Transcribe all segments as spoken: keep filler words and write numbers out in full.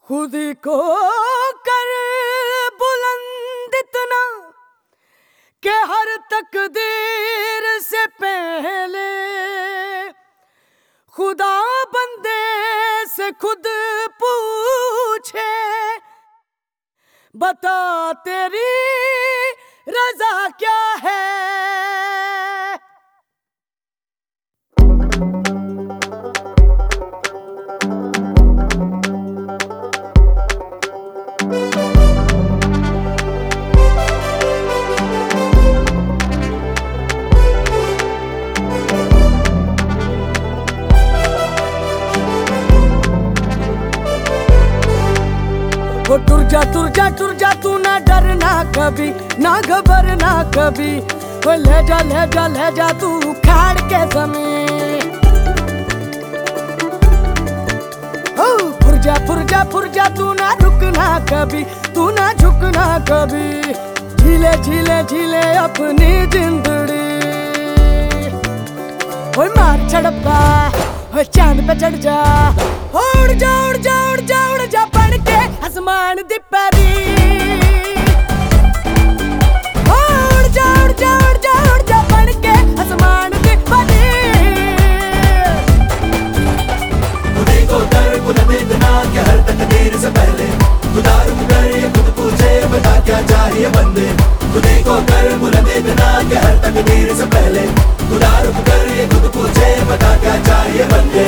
खुद को कर बुलंद इतना कि हर तकदीर से पहले खुदा बंदे से खुद पूछे, बता तेरी रजा क्या है। वो टुर जा टुर जा टुर जा तू ना डरना कभी, ना घबरना कभी। वो ले जा ले जा ले जा तू उखाड़ के ज़मीन। हो फुर जा फुर जा फुर जा तू ना रुकना कभी, तू ना झुकना कभी। झीले झीले झीले अपनी जिंदड़ी। वो मार छड़पा वो चांद पे चढ़ जा, उड़ जा उड़ जा उड़ जा उड़ जा बन के आसमान दी परी। उड़ जा उड़ जा उड़ जा उड़ जा बन के आसमान दी परी। खुदी को कर बुलंद इतना कि हर तकदीर से पहले खुदा रुक कर ये खुद पूछे, बता क्या चाहिए बंदे। खुदी को कर बुलंद इतना कि हर तकदीर से पहले खुदा रुक कर ये खुद पूछे, बता क्या चाहिए बंदे।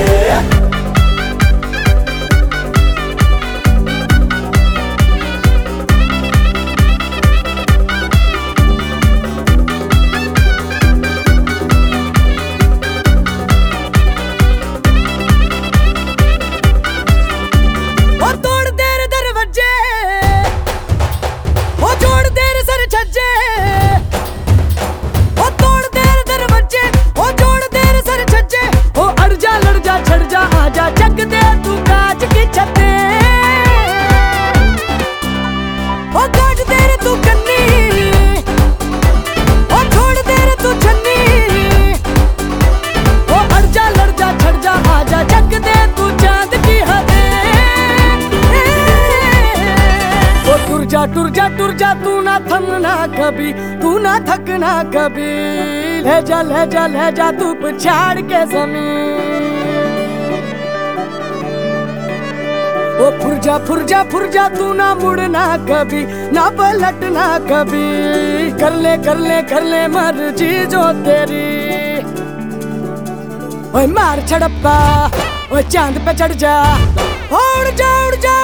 टुर जा टुर जा तू ना थमना कभी, तू ना थकना कभी। ले जा ले जा ले जा तू पछाड़ के ज़मीन। ओ फुर जा फुर जा फुर जा तू ना मुड़ना कभी, ना पलटना कभी। कर ले कर ले कर ले मर्जी जो तेरी। ओए मार छड़प्पा ओ चांद पे चढ़ जा, उड़ जा उड़ जा